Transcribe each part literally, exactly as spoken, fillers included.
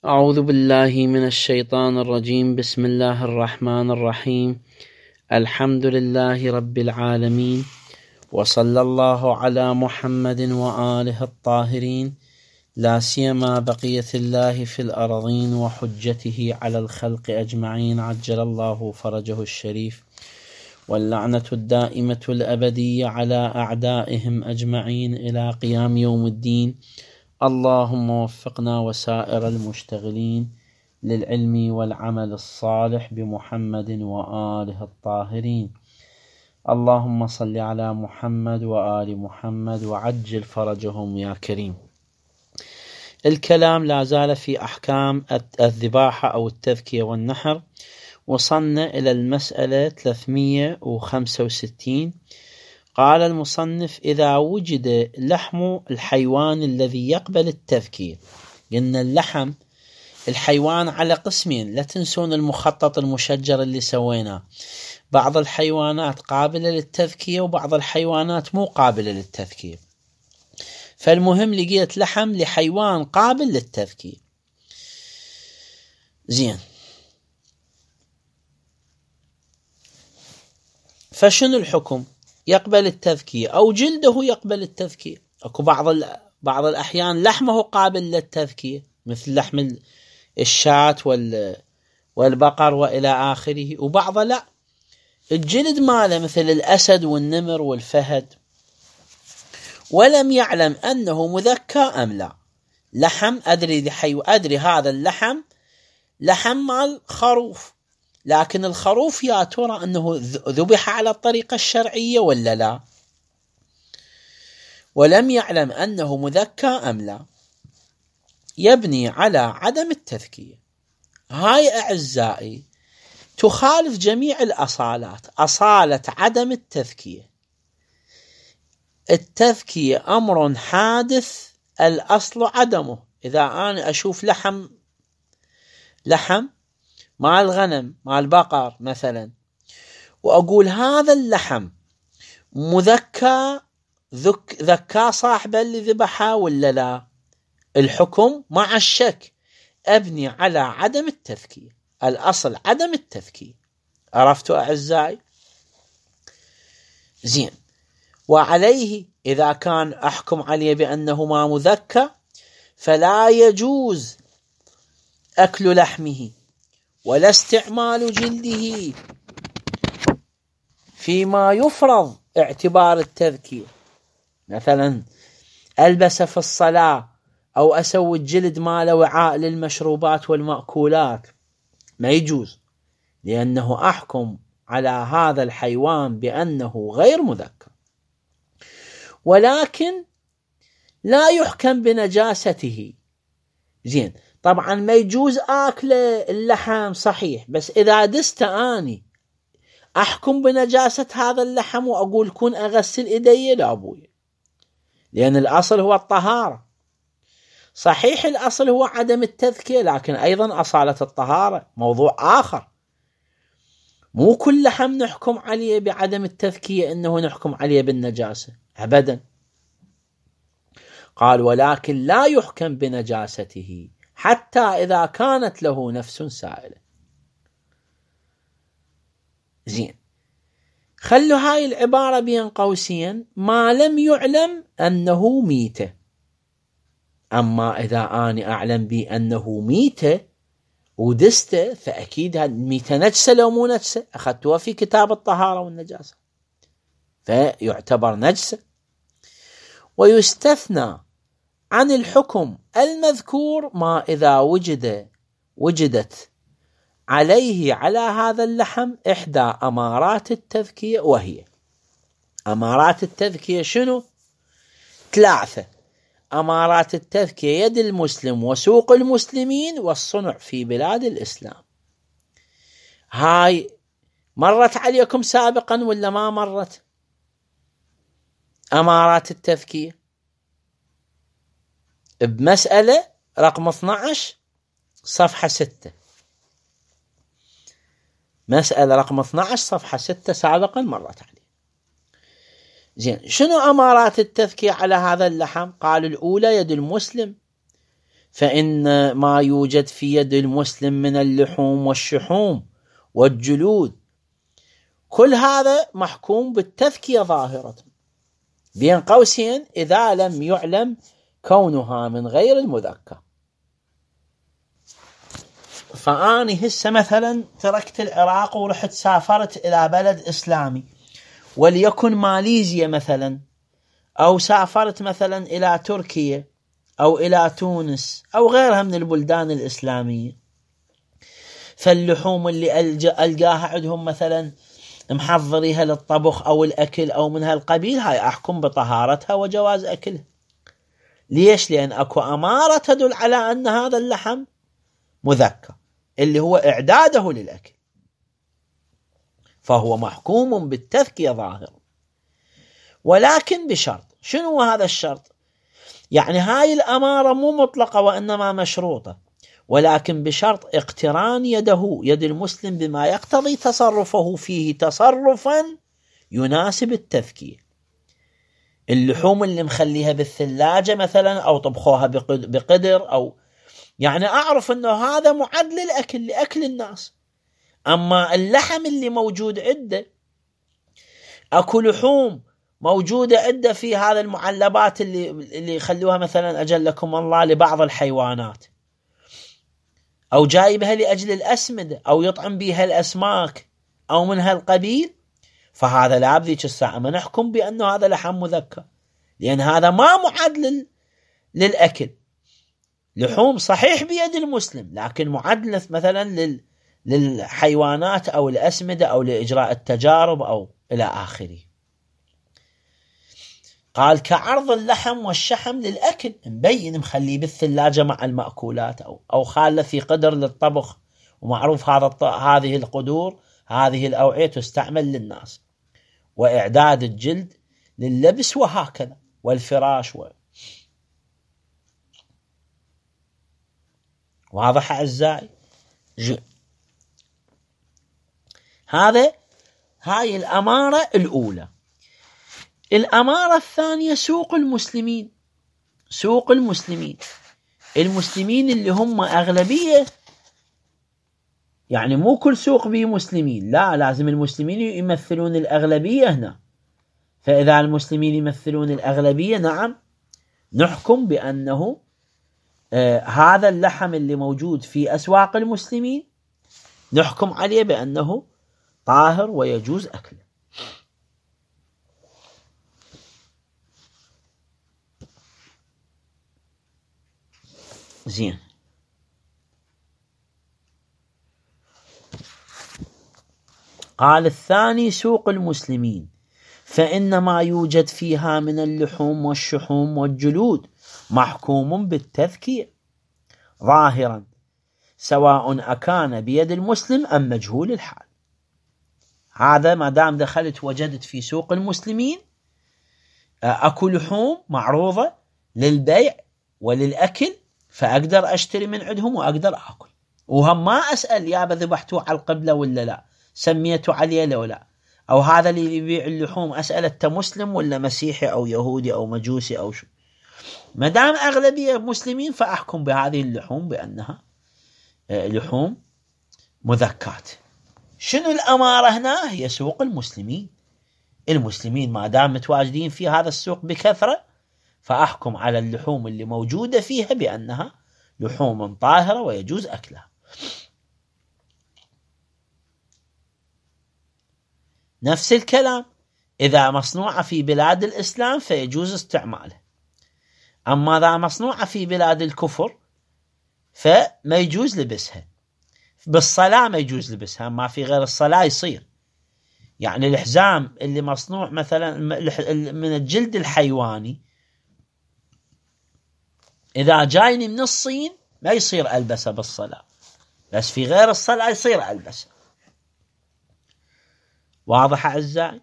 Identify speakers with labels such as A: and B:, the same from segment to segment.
A: أعوذ بالله من الشيطان الرجيم. بسم الله الرحمن الرحيم. الحمد لله رب العالمين، وصلى الله على محمد وآله الطاهرين، لا سيما بقية الله في الأرضين وحجته على الخلق أجمعين، عجل الله فرجه الشريف، واللعنة الدائمة الأبدية على أعدائهم أجمعين إلى قيام يوم الدين. اللهم وفقنا وسائر المشتغلين للعلم والعمل الصالح بمحمد وآله الطاهرين. اللهم صل على محمد وآل محمد وعجل فرجهم يا كريم. الكلام لا زال في أحكام الذباحة أو التذكية والنحر. وصلنا إلى المسألة ثلاثمئة وخمسة وستين. قال المصنف: إذا وجد لحم الحيوان الذي يقبل التذكية. قلنا اللحم الحيوان على قسمين، لا تنسون المخطط المشجر اللي سويناه. بعض الحيوانات قابلة للتذكية وبعض الحيوانات مو قابلة للتذكية. فالمهم لقيت لحم لحيوان قابل للتذكية. زين، فشنو الحكم؟ يقبل التذكية أو جلده يقبل التذكية. أكو بعض بعض الأحيان لحمه قابل للتذكية، مثل لحم الشاة والبقر وإلى آخره، وبعض لا، الجلد ماله مثل الأسد والنمر والفهد. ولم يعلم أنه مذكى أم لا. لحم أدري لحيو أدري هذا اللحم لحم مال خروف، لكن الخروف يا ترى أنه ذبح على الطريقة الشرعية ولا لا؟ ولم يعلم أنه مذكى أم لا، يبني على عدم التذكية. هاي أعزائي تخالف جميع الأصالات، أصالة عدم التذكية. التذكية أمر حادث، الأصل عدمه. إذا أنا أشوف لحم لحم مع الغنم مع البقر مثلا، وأقول هذا اللحم مذكى، ذك ذكى صاحبه اللي ذبحه ولا لا، الحكم مع الشك أبني على عدم التذكية. الأصل عدم التذكية. عرفتوا أعزائي؟ زين، وعليه إذا كان أحكم عليه بأنه ما مذكى فلا يجوز أكل لحمه ولا استعمال جلده فيما يفرض اعتبار التذكية. مثلا ألبس في الصلاة أو أسوي الجلد ماله وعاء للمشروبات والمأكولات، ما يجوز، لأنه أحكم على هذا الحيوان بأنه غير مذكى. ولكن لا يحكم بنجاسته. زين، طبعا ما يجوز آكل اللحم صحيح، بس إذا دست آني أحكم بنجاسة هذا اللحم وأقول كون أغسل إيدي لأبوي، لأن الأصل هو الطهارة. صحيح الأصل هو عدم التذكية، لكن أيضا أصالة الطهارة موضوع آخر. مو كل لحم نحكم عليه بعدم التذكية إنه نحكم عليه بالنجاسة أبدا. قال: ولكن لا يحكم بنجاسته حتى إذا كانت له نفس سائلة. زين، خلوا هاي العبارة بين قوسين: ما لم يعلم أنه ميتة. أما إذا أنا أعلم بأنه ميتة ودسته، فأكيد ميتة نجسة لو مو نجسة، أخذتها في كتاب الطهارة والنجاسة، فيعتبر نجسة. ويستثنى عن الحكم المذكور ما إذا وجد وجدت عليه على هذا اللحم إحدى أمارات التذكية. وهي أمارات التذكية شنو؟ ثلاثة. أمارات التذكية: يد المسلم وسوق المسلمين والصنع في بلاد الإسلام. هاي مرت عليكم سابقا ولا ما مرت؟ أمارات التذكية بمسألة رقم اثني عشر صفحة ستة. مسألة رقم اثني عشر صفحة ستة سابقا مرت عليه. زين، شنو أمارات التذكية على هذا اللحم؟ قال: الأولى يد المسلم، فإن ما يوجد في يد المسلم من اللحوم والشحوم والجلود كل هذا محكوم بالتذكية ظاهرة، بين قوسين إذا لم يعلم كونها من غير المذكى. فأني هسه مثلا تركت العراق ورحت سافرت إلى بلد إسلامي وليكن ماليزيا مثلا، أو سافرت مثلا إلى تركيا أو إلى تونس أو غيرها من البلدان الإسلامية، فاللحوم اللي ألقاها عندهم مثلا محضريها للطبخ أو الأكل أو من هالقبيل، هاي أحكم بطهارتها وجواز أكلها. ليش؟ لأن أكو أمارة تدل على أن هذا اللحم مذكى اللي هو إعداده للأكل، فهو محكوم بالتذكية ظاهر، ولكن بشرط. شنو هذا الشرط؟ يعني هاي الأمارة مو مطلقة وإنما مشروطة، ولكن بشرط اقتران يده يد المسلم بما يقتضي تصرفه فيه تصرفا يناسب التذكية. اللحوم اللي مخليها بالثلاجة مثلا أو طبخوها بقدر، أو يعني أعرف أنه هذا معد للأكل لأكل الناس. أما اللحم اللي موجود عنده، أكو لحوم موجودة عنده في هذا المعلبات اللي اللي يخلوها مثلا أجلكم الله لبعض الحيوانات، أو جايبها لأجل الأسمدة أو يطعم بها الأسماك أو من هالقبيل، فهذا لا بذيك الساعة ما نحكم بأنه هذا لحم مذكى، لأن هذا ما معد للأكل. لحوم صحيح بيد المسلم لكن معد مثلا لل للحيوانات أو الأسمدة أو لإجراء التجارب أو إلى آخره. قال كعرض اللحم والشحم للأكل، مبين مخليه بالثلاجة مع المأكولات أو أو خاله في قدر للطبخ، ومعروف هذا هذه القدور هذه الأوعية تستعمل للناس، وإعداد الجلد لللبس وهكذا والفراش و... واضح أعزائي؟ هذا هاي الأمارة الأولى. الأمارة الثانية سوق المسلمين. سوق المسلمين المسلمين اللي هم أغلبية، يعني مو كل سوق بيه مسلمين، لا، لازم المسلمين يمثلون الأغلبية هنا. فإذا المسلمين يمثلون الأغلبية، نعم نحكم بأنه آه هذا اللحم اللي موجود في أسواق المسلمين نحكم عليه بأنه طاهر ويجوز أكله. زين. قال الثاني سوق المسلمين، فإن ما يوجد فيها من اللحوم والشحوم والجلود محكوم بالتذكية ظاهرا، سواء أكان بيد المسلم أم مجهول الحال. هذا ما دام دخلت وجدت في سوق المسلمين أكو لحوم معروضة للبيع وللأكل، فأقدر أشتري من عندهم وأقدر أكل، وهم ما أسأل يا ذبحتوه على القبلة ولا لا، سميته عليه لو لا، أو هذا اللي يبيع اللحوم أسأل أنت مسلم ولا مسيحي أو يهودي أو مجوسي أو شو. ما دام أغلبية مسلمين فأحكم بهذه اللحوم بأنها لحوم مذكات. شنو الأمارة هنا؟ هي سوق المسلمين. المسلمين ما دام متواجدين في هذا السوق بكثرة، فأحكم على اللحوم اللي موجودة فيها بأنها لحوم طاهرة ويجوز أكلها. نفس الكلام إذا مصنوعة في بلاد الإسلام فيجوز استعمالها، أما إذا مصنوعة في بلاد الكفر فما يجوز لبسها. بالصلاة ما يجوز لبسها، ما في غير الصلاة يصير. يعني الحزام اللي مصنوع مثلا من الجلد الحيواني إذا جايني من الصين ما يصير ألبسه بالصلاة، بس في غير الصلاة يصير ألبسه. واضح أعزائي؟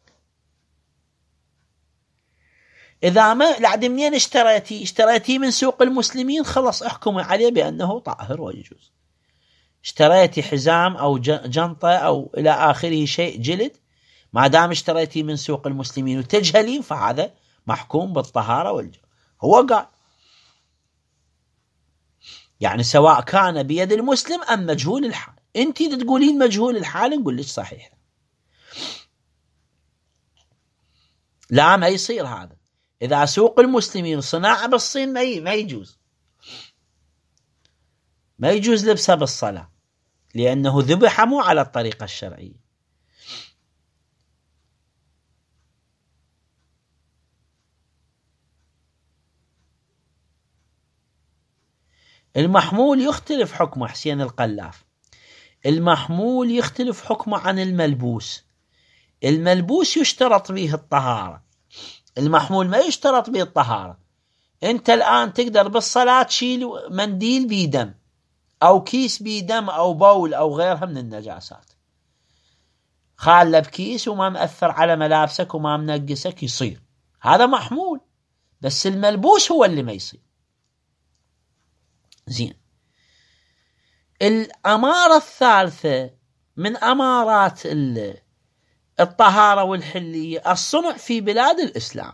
A: إذا ما لعد منين اشتريتي اشتريتي من سوق المسلمين، خلص احكم عليه بأنه طاهر ويجوز. اشتريتي حزام أو جنطة أو إلى آخره شيء جلد، ما دام اشتريتي من سوق المسلمين وتجهلين فهذا محكوم بالطهارة والجوز. هو قال يعني سواء كان بيد المسلم أم مجهول الحال. أنت تقولين مجهول الحال نقول لك صحيح، لا ما يصير هذا. إذا سوق المسلمين صناعة بالصين ما يجوز، ما يجوز لبسها بالصلاة، لأنه ذبح مو على الطريقة الشرعية. المحمول يختلف حكمه، حسين القلاف، المحمول يختلف حكمه عن الملبوس. الملبوس يشترط به الطهارة، المحمول ما يشترط به الطهارة. أنت الآن تقدر بالصلاة تشيل منديل بيدم أو كيس بيدم أو بول أو غيرها من النجاسات، خالة بكيس وما مأثر على ملابسك وما منقسك، يصير هذا محمول. بس الملبوس هو اللي ما يصير. زين. الأمارة الثالثة من أمارات الطهارة والحلية الصنع في بلاد الإسلام.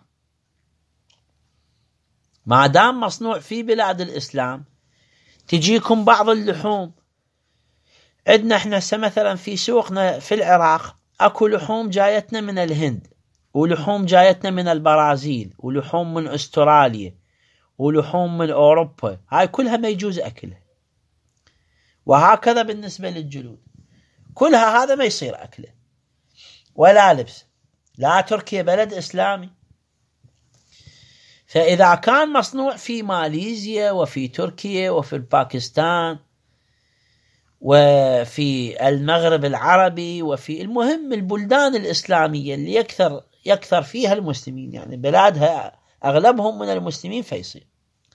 A: ما دام مصنوع في بلاد الإسلام، تجيكم بعض اللحوم عندنا احنا مثلا في سوقنا في العراق اكو لحوم جايتنا من الهند، ولحوم جايتنا من البرازيل، ولحوم من استراليا، ولحوم من اوروبا، هاي كلها ما يجوز اكلها. وهكذا بالنسبة للجلود كلها، هذا ما يصير اكله ولا لبس. لا، تركيا بلد اسلامي، فاذا كان مصنوع في ماليزيا وفي تركيا وفي باكستان وفي المغرب العربي وفي المهم البلدان الإسلامية اللي يكثر يكثر فيها المسلمين، يعني بلادها أغلبهم من المسلمين، فيصير.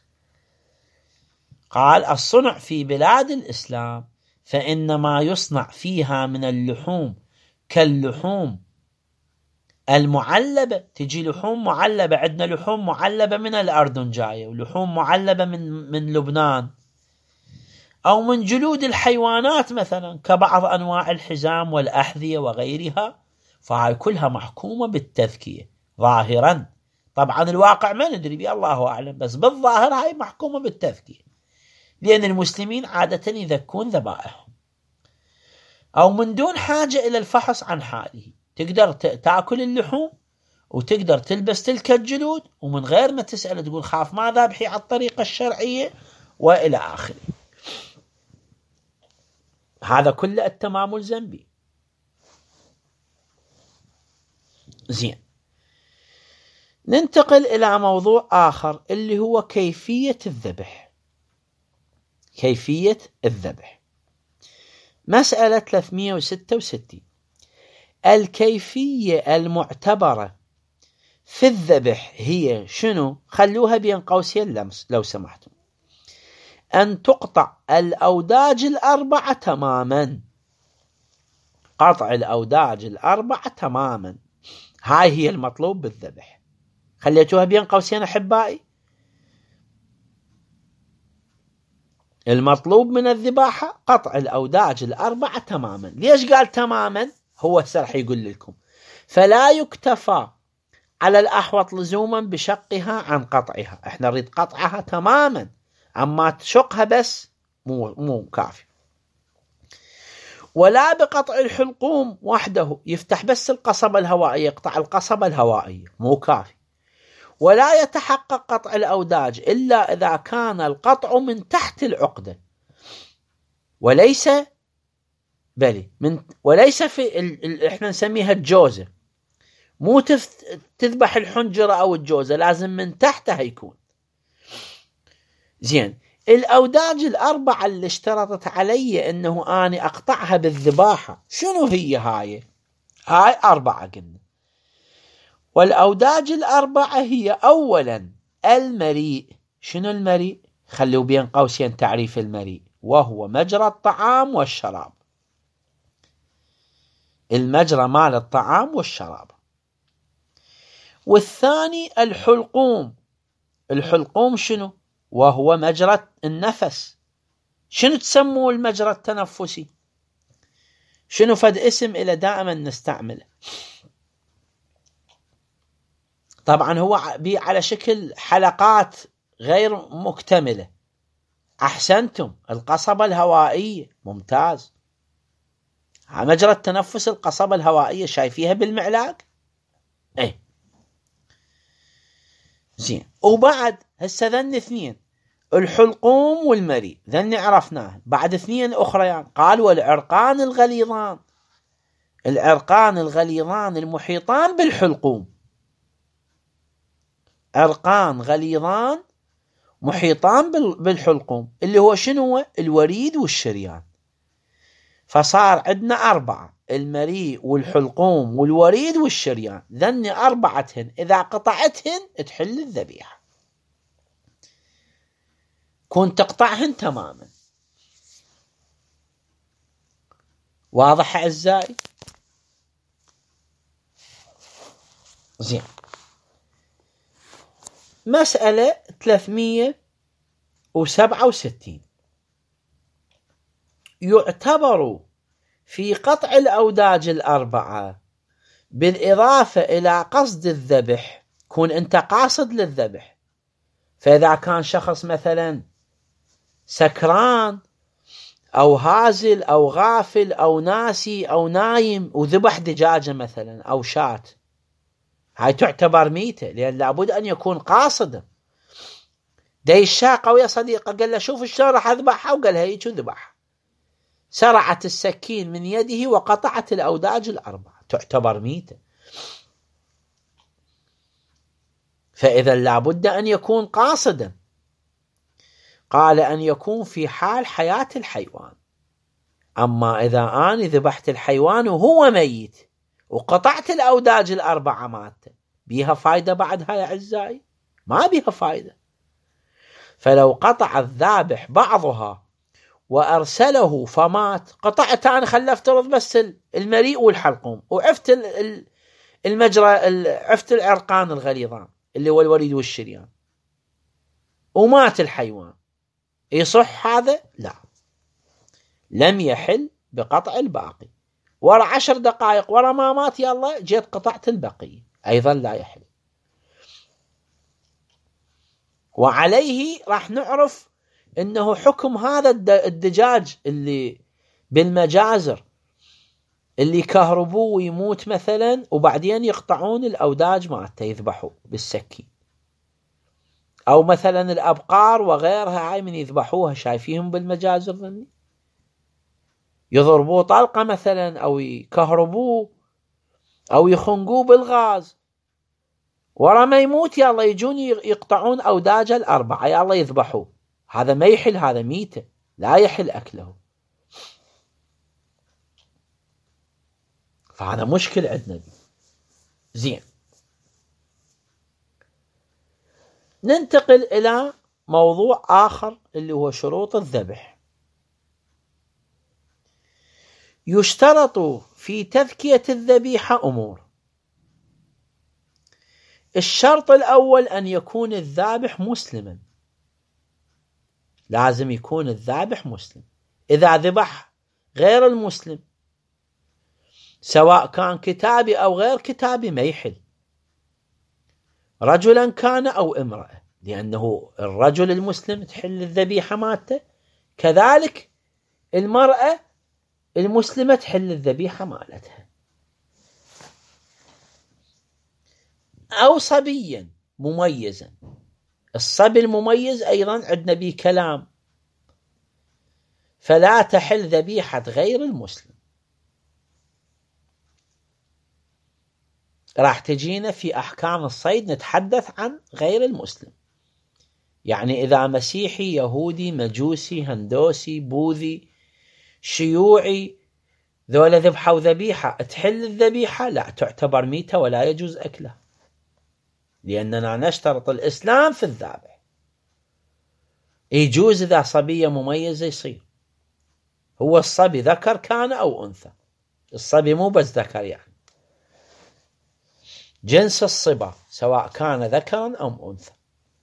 A: قال الصنع في بلاد الإسلام فإن ما يصنع فيها من اللحوم كاللحوم المعلبة. تجي لحوم معلبة، عندنا لحوم معلبة من الأردن جاية، ولحوم معلبة من من لبنان، أو من جلود الحيوانات مثلا كبعض أنواع الحزام والأحذية وغيرها، فهاي كلها محكومة بالتذكية ظاهرا. طبعا الواقع ما ندري به، الله أعلم، بس بالظاهر هاي محكومة بالتذكية، لأن المسلمين عادة يذكون ذبائحهم. أو من دون حاجة إلى الفحص عن حاله، تقدر تأكل اللحوم وتقدر تلبس تلك الجلود ومن غير ما تسأل تقول خاف ما ذابحي على الطريقة الشرعية وإلى آخره. هذا كله التمام الذنبي. زين. ننتقل إلى موضوع آخر اللي هو كيفية الذبح. كيفية الذبح مسألة ثلاثمئة وستة وستين. الكيفية المعتبرة في الذبح هي شنو؟ خلوها بين قوسين لمس لو سمحتم. أن تقطع الأوداج الأربعة تماما، قطع الأوداج الأربعة تماما، هاي هي المطلوب بالذبح. خليتوها بين قوسين أحبائي. المطلوب من الذباحة قطع الأوداج الأربعة تماما. ليش قال تماما؟ هو سرح يقول لكم فلا يكتفى على الأحوط لزوما بشقها عن قطعها. احنا نريد قطعها تماما، أما تشقها بس مو مو كافي. ولا بقطع الحلقوم وحده، يفتح بس القصبة الهوائية، يقطع القصبة الهوائية، مو كافي. ولا يتحقق قطع الأوداج إلا إذا كان القطع من تحت العقدة، وليس بلي من وليس في ال... ال... احنا نسميها الجوزة، مو تف... تذبح الحنجرة أو الجوزة، لازم من تحتها يكون. زين. الأوداج الأربعة اللي اشترطت علي أنه أنا أقطعها بالذباحة شنو هي هاي؟ هاي أربعة قلنا. والأوداج الأربعة هي أولا المريء. شنو المريء؟ خلوا بين قوسين تعريف المريء، وهو مجرى الطعام والشراب، المجرى مال الطعام والشراب. والثاني الحلقوم. الحلقوم شنو؟ وهو مجرى النفس. شنو تسموه المجرى التنفسي؟ شنو فد اسم إلى دائما نستعمله؟ طبعا هو على شكل حلقات غير مكتملة، أحسنتم، القصبة الهوائية، ممتاز. مجرى التنفس القصبة الهوائية شايفيها بالمعلاق؟ ايه زين. وبعد هسه ذن اثنين، الحلقوم والمريء، ذن عرفناه. بعد اثنين أخريان قال والعرقان الغليظان، العرقان الغليظان المحيطان بالحلقوم، عرقان غليظان محيطان بالحلقوم، اللي هو شنو هو؟ الوريد والشريان. فصار عندنا أربعة، المريء والحلقوم والوريد والشريان، ذن أربعتهن إذا قطعتهن تحل الذبيحة، كون تقطعهن تماما. واضح أعزائي؟ زين. مسألة ثلاثمية وسبعة وستين، يعتبر في قطع الأوداج الأربعة بالإضافة إلى قصد الذبح، كون أنت قاصد للذبح، فإذا كان شخص مثلا سكران أو هازل أو غافل أو ناسي أو نايم وذبح دجاجة مثلا أو شاة، هاي تعتبر ميتة، لأن لابد أن يكون قاصدا. دي الشاة قوية صديقة، قال له شوف شلون راح أذبحها، وقال هيك وذبحها، سرعت السكين من يده وقطعت الأوداج الأربعة، تعتبر ميتة. فإذا لابد أن يكون قاصدا. قال أن يكون في حال حياة الحيوان. أما إذا أنا ذبحت الحيوان وهو ميت وقطعت الأوداج الأربعة ماتت، بيها فايدة بعدها يا أعزائي؟ ما بيها فايدة. فلو قطع الذابح بعضها وأرسله فمات، قطعت أنا خلفت رض بس المريء والحلقوم، وعفت المجرى، عفت العرقان الغليظان اللي هو الوريد والشريان، ومات الحيوان، يصح هذا؟ لا، لم يحل بقطع الباقي. ورا عشر دقائق ورا ما مات يلا جيت قطعت البقية، أيضا لا يحل. وعليه راح نعرف انه حكم هذا الدجاج اللي بالمجازر اللي كهربوه ويموت مثلا، وبعدين يقطعون الأوداج مالته يذبحوه بالسكين، او مثلا الأبقار وغيرها، هاي من يذبحوها شايفيهم بالمجازر ظني، يضربوه طلقة مثلا او يكهربوه او يخنقوه بالغاز، ورا ما يموت يلا يجون يقطعون أوداج الأربعة يلا يذبحوه، هذا ما يحل، هذا ميتة، لا يحل أكله. فهذا مشكل عندنا. زين، ننتقل إلى موضوع آخر اللي هو شروط الذبح. يشترط في تذكية الذبيحة أمور. الشرط الأول أن يكون الذابح مسلما، لازم يكون الذابح مسلم. إذا ذبح غير المسلم سواء كان كتابي أو غير كتابي ما يحل، رجلا كان أو امرأة، لأنه الرجل المسلم تحل الذبيحة مالته، كذلك المرأة المسلمة تحل الذبيحة مالتها. أو صبيا مميزا، الصبي المميز أيضا عندنا به كلام، فلا تحل ذبيحة غير المسلم. راح تجينا في أحكام الصيد نتحدث عن غير المسلم، يعني إذا مسيحي يهودي مجوسي هندوسي بوذي شيوعي ذولا ذبحوا ذبيحة تحل الذبيحة؟ لا، تعتبر ميتة ولا يجوز أكلها، لأننا نشترط الإسلام في الذابح. يجوز إذا صبية مميزة يصير، هو الصبي ذكر كان أو أنثى، الصبي مو بس ذكر، يعني جنس الصبا سواء كان ذكرا أو أنثى.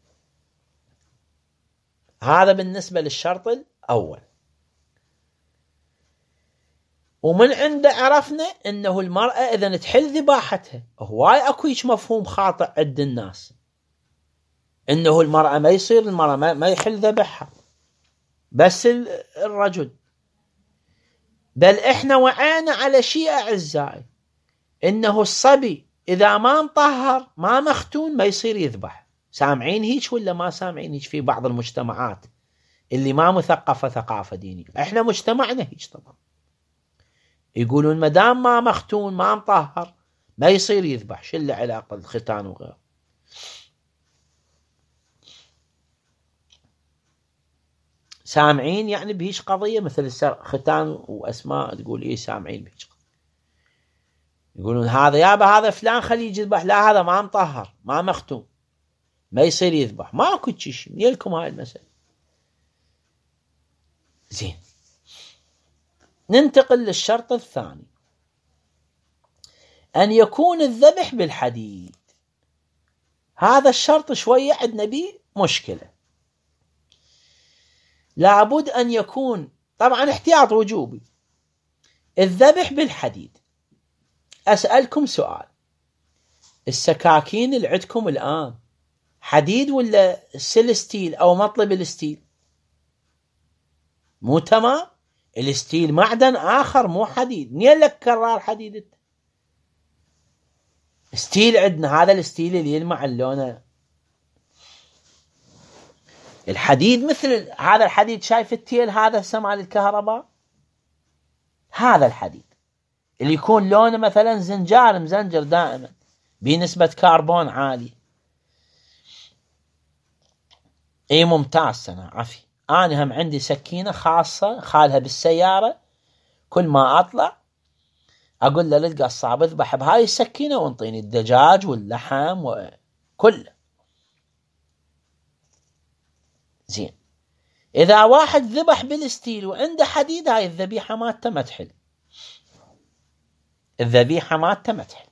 A: هذا بالنسبة للشرط الأول. ومن عنده عرفنا أنه المرأة إذا تحل ذباحتها، هواي أكو مفهوم خاطئ عند الناس، أنه المرأة ما يصير المرأة ما يحل ذبحها. بس الرجل. بل إحنا وعينا على شيء أعزائي، إنه الصبي إذا ما مطهر ما مختون ما يصير يذبح. سامعين هيك ولا ما سامعين هيك في بعض المجتمعات اللي ما مثقفة ثقافة دينية؟ إحنا مجتمعنا هيك طبعا، يقولون مدام ما مختون ما مطهر ما يصير يذبح. شو اللي علاقة الختان وغيره؟ سامعين يعني بهيش قضية مثل ختان وأسماء تقول إيه سامعين بهيش قضية. يقولون هذا يابا هذا فلان خليه يذبح، لا هذا ما مطهر ما مختوم ما يصير يذبح. ماكو شيء من لكم هاي المسألة. زين، ننتقل للشرط الثاني، أن يكون الذبح بالحديد. هذا الشرط شوية عندنا به مشكلة. لابد أن يكون طبعا احتياط وجوبي الذبح بالحديد. أسألكم سؤال، السكاكين اللي عندكم الآن حديد ولا سيلستيل أو مطلب الستيل؟ مو تمام؟ الستيل معدن آخر مو حديد. منين لك كرار حديد؟ ستيل عندنا هذا الستيل اللي يلمع اللونه. الحديد مثل هذا الحديد، شايف التيل هذا سمع الكهرباء؟ هذا الحديد اللي يكون لونه مثلا زنجار مزنجر دائما بنسبة كربون عالية. اي ممتاز سنة عفي. انا هم عندي سكينة خاصة خالها بالسيارة، كل ما اطلع اقول له للقصاب اذبح بهاي السكينة وانطيني الدجاج واللحم وكله. زين، اذا واحد ذبح بالستيل وعنده حديد هاي الذبيحة مالته ما تحل. الذبيحة مالته ما تحل.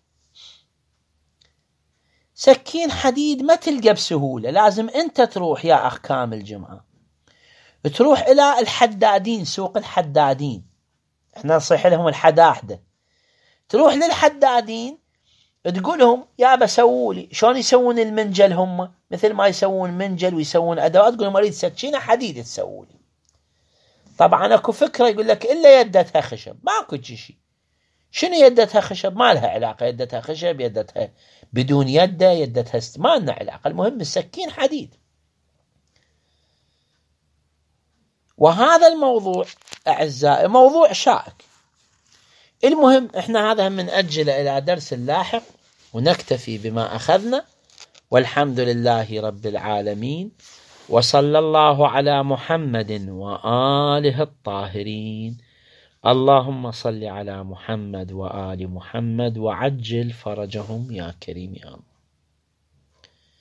A: سكين حديد ما تلقى بسهولة، لازم انت تروح يا اخ كامل جمعة، تروح الى الحدادين، سوق الحدادين، احنا نصيح لهم الحداحدة. تروح للحدادين تقولهم يا بسوولي شلون يسوون المنجل، هم مثل ما يسوون منجل ويسوون ادوات، تقول لهم اريد سكينة حديد تسوولي. طبعا اكو فكرة يقول لك الا يدتها خشب. ماكو شيء. شنو يدتها خشب؟ ما لها علاقة. يدتها خشب، يدتها بدون يده، يدتها است... ما لنا علاقة. المهم السكين حديد. وهذا الموضوع أعزائي موضوع شائك. المهم احنا هذا من أجل إلى درس لاحق، ونكتفي بما أخذنا، والحمد لله رب العالمين، وصلى الله على محمد وآله الطاهرين. اللهم صل على محمد وآل محمد وعجل فرجهم يا كريم يا الله.